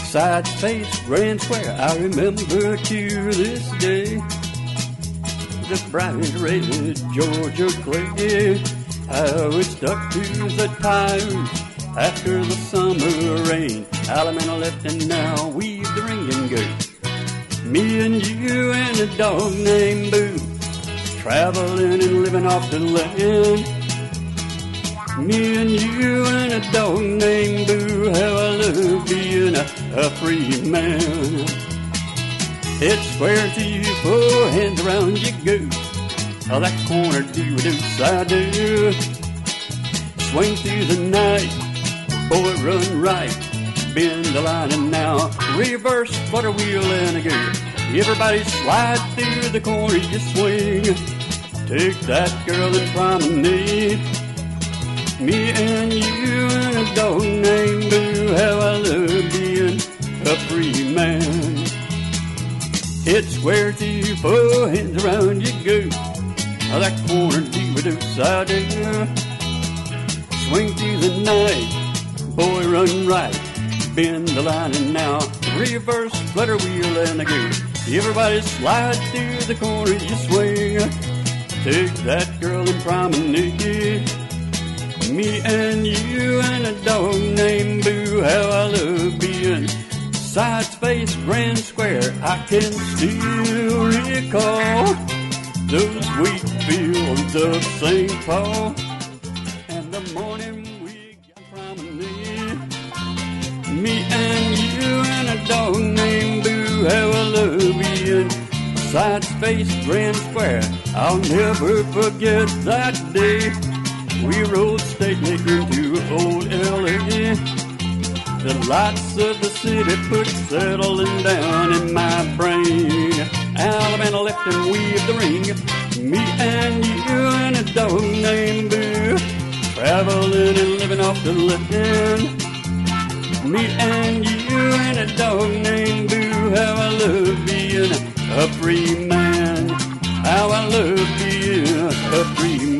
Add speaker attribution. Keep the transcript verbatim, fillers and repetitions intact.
Speaker 1: Side Space Grand Square, I remember to this day the bright red Georgia clay, how it stuck to the tires after the summer rain. Alabama left and now we've the ringing gate. Me and you and a dog named Boo, traveling and living off the land. Me and you and a dog named Boo, how I love being a, a free man. It's square to you, four hands around you go. Oh, that corner do-a-deuce I do. Swing through the night, boy run right, bend the line and now reverse, flutter wheel and a go. Everybody slide through the corner you swing. Take that girl and promenade. Me and you and a dog named Boo, how I love being a free man. It's square to you, four hands around you go. Oh, that corner do-a-deuce I do. Swing through the night, boy run right, bend the line and now reverse, flutter wheel and a go. Everybody slide through the corner you swing. Take that girl and promenade. Me and you and a dog named Boo, how I love being Side Space Grand Square. I can still recall those wheat fields of Saint Paul and the morning we got promenade. Me and you and a dog named Boo, how I love being Side Space Grand Square. I'll never forget that day we rode stately into old L A. The lights of the city put settling down in my brain. Alabama left and weaved the ring. Me and you and a dog named Boo, traveling and living off the land. Me and you and a dog named Boo, how I love being a free man. How I love being a free man.